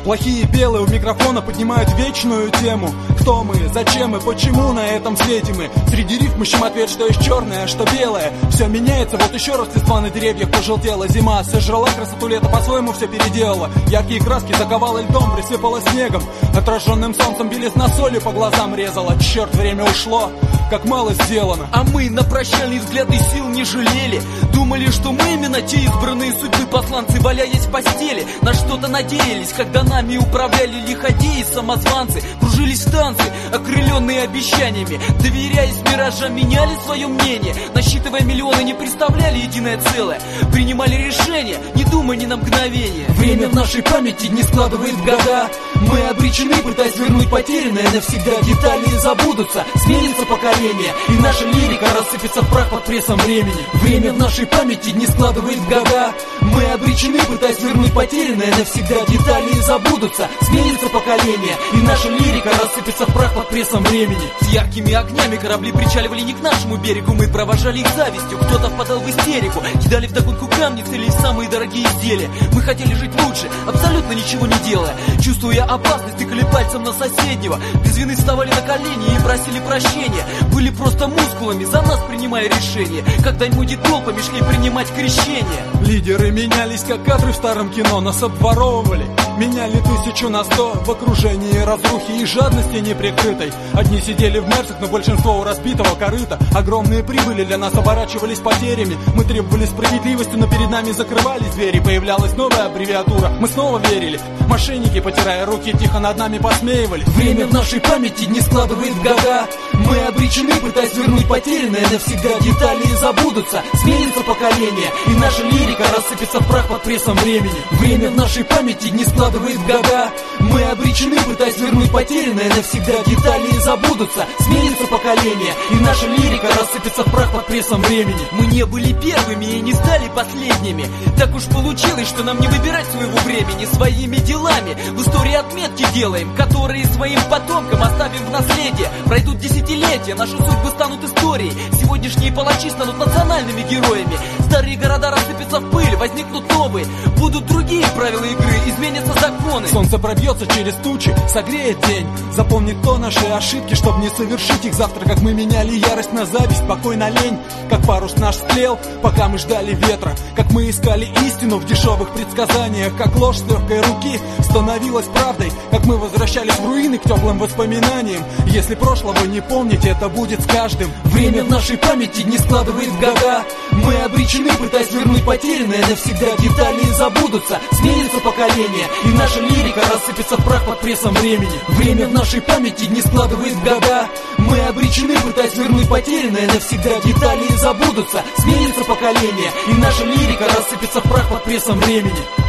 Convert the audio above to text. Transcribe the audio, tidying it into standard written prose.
Плохие белые у микрофона поднимают вечную тему. Кто мы, зачем и почему на этом свете мы? Среди рифм ищем ответ, что есть черное, а что белое. Все меняется, вот еще раз листва на деревьях пожелтела. Зима сожрала красоту лета, по-своему все переделала. Яркие краски заковала льдом, присыпала снегом. Отраженным солнцем белизна соли по глазам резала. Черт, время ушло, как мало сделано. А мы на прощальные взгляды сил не жалели. Думали, что мы именно те избранные судьбы посланцы, валяясь в постели. На что-то надеялись, когда нами управляли лиходеи, самозванцы. Кружились в танцы, окрыленные обещаниями. Доверяясь миражам, меняли свое мнение. Насчитывая миллионы, не представляли единое целое. Принимали решения, не думая ни на мгновение. Время в нашей памяти не складывает в года. Мы обречены, пытаясь вернуть потерянное навсегда. Детали забудутся, сменится поколение, и наша лирика рассыпется в прах под прессом времени. Время в нашей памяти не складывает в года. Мы обречены, пытаясь вернуть потерянное навсегда. Детали забудутся, сменится поколение, и наша лирика рассыпется в прах под прессом времени. С яркими огнями корабли причаливали не к нашему берегу. Мы провожали их завистью, кто-то впадал в истерику. Кидали вдогонку камни, целились в самые дорогие изделия. Мы хотели жить лучше, абсолютно ничего не делая. Чувствуя опасность, тыкали пальцем на соседнего. Без вины вставали на колени и просили прощения. Были просто мускулами, за нас принимали решения. Когда люди толпами шли принимать крещение. Лидеры менялись, как кадры в старом кино. Нас обворовывали, меняли 1000 на 100. В окружении разрухи и жадности неприкрытой. Одни сидели в мерсах, но большинство у разбитого корыта. Огромные прибыли для нас оборачивались потерями. Мы требовали справедливости, но перед нами закрывались двери. Появлялась новая аббревиатура, мы снова верили. Мошенники, потирая руки, тихо над нами посмеивались. Время в нашей памяти не складывает в года. Мы обречены, пытаясь вернуть потерянное навсегда. Детали забудутся, сменится поколение, и наша лирика рассыпется в прах под прессом времени. Время в нашей памяти не складывает в года. Мы обречены, пытаясь вернуть потерянное навсегда. Детали забудутся, сменится поколение, и наша лирика рассыпется в прах под прессом времени. Мы не были первыми и не стали последними. Так уж получилось, что нам не выбирать своего времени. Своими делами в истории отметки делаем, которые своим потомкам оставим в наследие. Пройдут десятилетия, наши судьбы станут историей. Сегодняшние палачи станут национальными героями. Старые города рассыпятся в пыль, возникнут новые. Будут другие правила игры, изменятся законы. Солнце пробьется через тучи, согреет день. Запомнит то наши ошибки, чтобы не совершить их завтра. Как мы меняли ярость на зависть, покой на лень. Как парус наш стлел, пока мы ждали ветра. Как мы искали истину в дешевых предсказаниях. Как ложь с легкой руки становилась правдой. Как мы возвращались в руины к теплым воспоминаниям. Если прошлого не помнить, это будет с каждым. Время в нашей памяти не складывает в года. Мы обречены, пытаясь вернуть потерянное навсегда. Детали забудутся, сменится поколение, и наша лирика рассыпется в прах под прессом времени. Время в нашей памяти не складывает в года. Мы обречены, пытаясь вернуть потерянное навсегда. Детали забудутся, сменится поколение, и наша лирика рассыпется в прах под прессом времени.